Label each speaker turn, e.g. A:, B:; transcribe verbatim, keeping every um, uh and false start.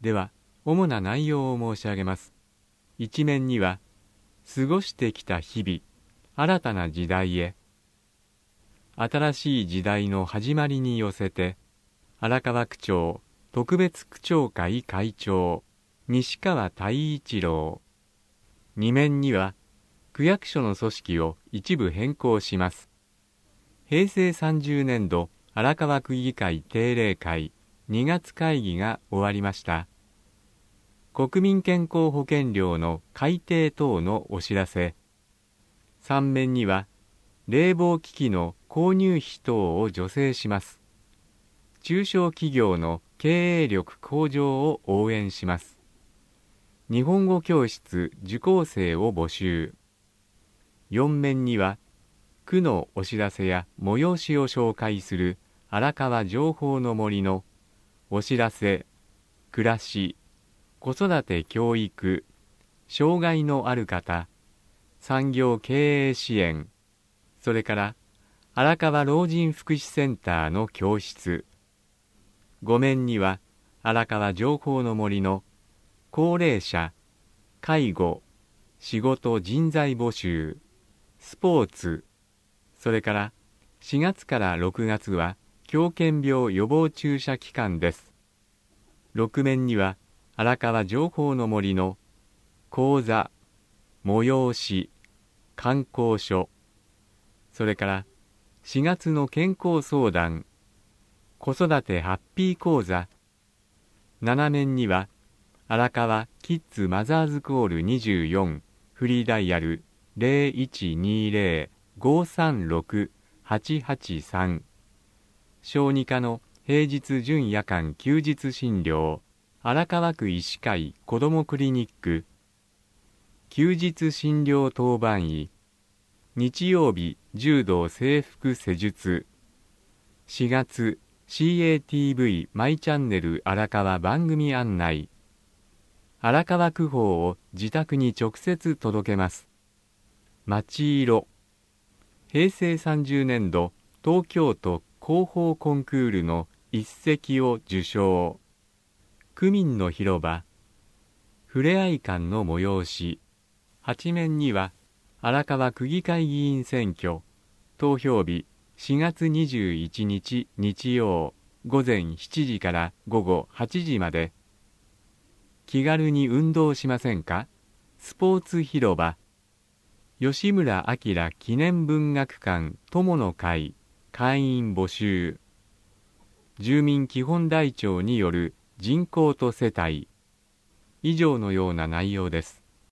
A: では、主な内容を申し上げます。一面には、過ごしてきた日々、新たな時代へ、新しい時代の始まりに寄せて、荒川区長特別区長会会長、西川太一郎。二面には、区役所の組織を一部変更します。平成さんじゅうねんど荒川区議会定例会にがつ会議が終わりました。国民健康保険料の改定等のお知らせ。三面には、冷房機器の購入費等を助成します。中小企業の経営力向上を応援します。日本語教室受講生を募集。四面には、区のお知らせや催しを紹介する荒川情報の森のお知らせ、暮らし、子育て教育、障害のある方、産業経営支援、それから荒川老人福祉センターの教室。五面には荒川情報の森の高齢者、介護、仕事人材募集、スポーツ、それからしがつからろくがつは狂犬病予防注射期間です。六面には荒川情報の森の講座、催し、観光所、それからしがつの健康相談、子育てハッピー講座。七面には荒川キッズマザーズコールにじゅうよんフリーダイヤル ゼロいちにゼロ ごさんろく はちはちさん、小児科の平日準夜間休日診療、荒川区医師会子どもクリニック、休日診療当番医、日曜日柔道制服施術。しがつ シーエーティーブイ マイチャンネル荒川番組案内。荒川区報を自宅に直接届けます。町色。平成さんじゅうねんど東京都広報コンクールの一席を受賞。区民の広場。ふれあい館の催し。八面には荒川区議会議員選挙。投票日しがつにじゅういちにち日曜午前しちじから午後はちじまで。気軽に運動しませんか？スポーツ広場。吉村明記念文学館友の会会員募集。住民基本台帳による人口と世帯。以上のような内容です。